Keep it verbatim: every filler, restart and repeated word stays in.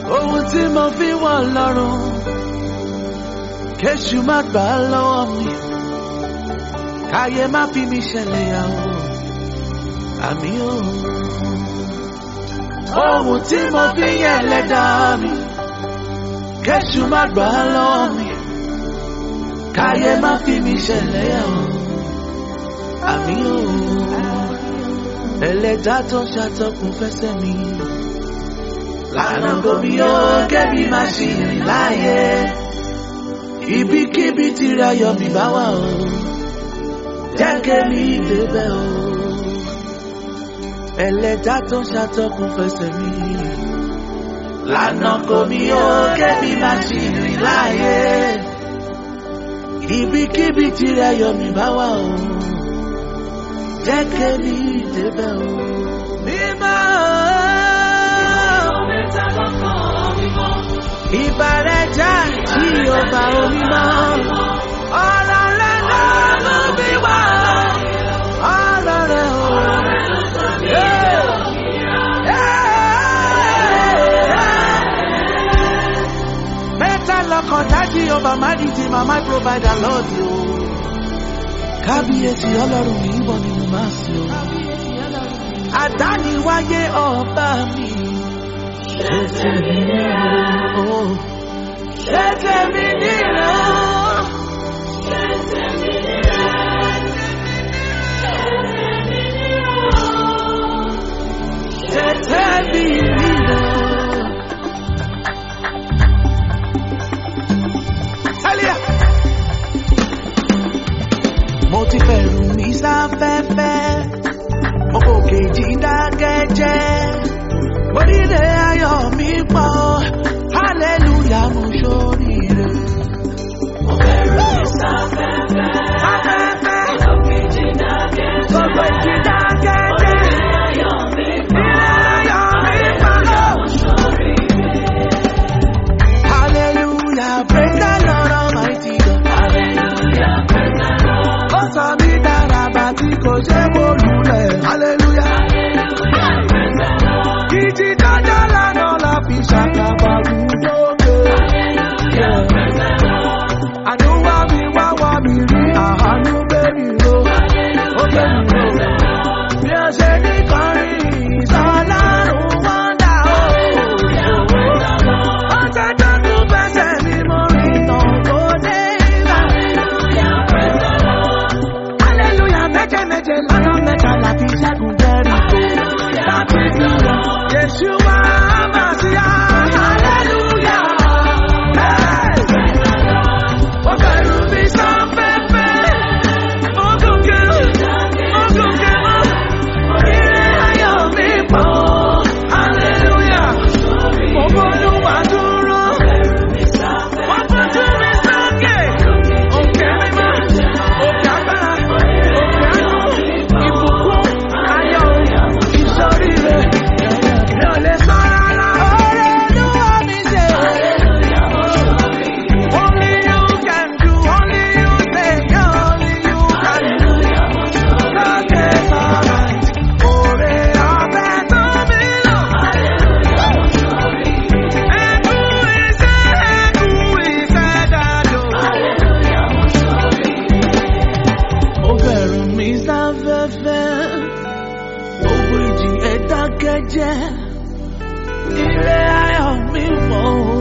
ohun tí mo fi wọ́n lọ́rùn kéṣù má gbà lọ́wọ́ mi káyé má fi mi ṣẹlẹ̀ yàwó àmì o. ohun tí mo fi yẹn lẹ́dàá mi kéṣù má gbà lọ́wọ́ mi káyé má fi mi ṣẹlẹ̀ yàwó àmì o. ẹlẹ́dàá tó ṣàtọkùn fẹsẹ̀ mi lànà gomi ó kẹ́mi má ṣì rìn láàyè ibikíbi tí ayọ̀ mi bá wà o jẹ́ kẹ́mi débẹ̀ o. ẹlẹ́dàá tó ṣàtọkùn fẹsẹ̀ mi lànà gomi ó kẹ́mi má ṣì rìn láàyè ibikíbi tí ayọ̀ mi bá wà o jẹ́ kẹ́mi débẹ̀ o. mímọ́ ìbàrẹ̀jà tí ó bá omi mọ́ ọ̀rọ̀ rẹ̀ náà ló bí wá ọ̀rọ̀ rẹ̀ o. mẹ́ta lọ́kàn dájí ọba mádìtì màmá provider lọ́ọ̀dì o. kábíyèsí ọlọ́run mi bọ̀ ni mo máa sìn o. àdániwáyé ọba mi. ṣé tèmi nìyẹn o. ṣé tèmi nìyẹn o. ṣé tèmi nìyẹn. ṣé tèmi nìyẹn. Talia. mo ti fẹ̀rù mi sáfẹ́fẹ́ mo kò kejì dákẹ́jẹ́ mo nílé ayọ̀ mi pọ̀ hallelujah mo ṣoríire. mo fẹ̀rù mi sáfẹ́fẹ́ sáfẹ́fẹ́ mo kò kejì dákẹ́jẹ́ mo kejì dákẹ́jẹ́ mo nílé ayọ̀ mi pọ̀ hallelujah mo ṣoríire. hallelujah praise the Lord Almighty God. hallelujah praise the Lord. ó sọ mí dára bá tí kò ṣe mo lulẹ̀. hallelujah. hallelujah praise the Lord. ìjì dájọ́ lánàá la fi ṣàkàbàrù lókè. hallelujah praise the Lord. àánú wá mi wá wá mi rí àánú bẹ́ẹ̀ni ro. ó bẹ́ẹ̀ni ro. bí a ṣe ní kọrin ìsọlárun wọ́n dà ó. ó ṣe dọ́kun fẹsẹ̀ mi mo rìn tán tó dé ibà. hallelujah méje méje lọ́nà mẹ́ta la fi ṣẹ́gun bẹ́ẹ̀ni ro. láti fi lọ Yeshua Masiá. hallelujah. ó fẹ̀rù mi sáfẹ́fẹ́ mo gòkè mo gòkè mọ́ oríire ayọ̀ mi pọ̀. hallelujah. mo bọ́lúwa dúró wọ́n fojú mi sókè òkè mímọ́ òkè agbára òkè àánú ìbùkún ayọ̀ ìṣoríire mi ò lè sọ rárá. oore Olúwa mi ṣe. only you can do only you say only you can do. lókè sọ̀rọ̀ oore ọbẹ̀ tó mi lò. ẹkú iṣẹ́ ẹkú iṣẹ́ dájọ́. ó fẹ̀rù mi sáfẹ́fẹ́ gbogbo ìjì ẹ̀dákẹ́jẹ́ ilé ayọ̀ mi mọ́ o.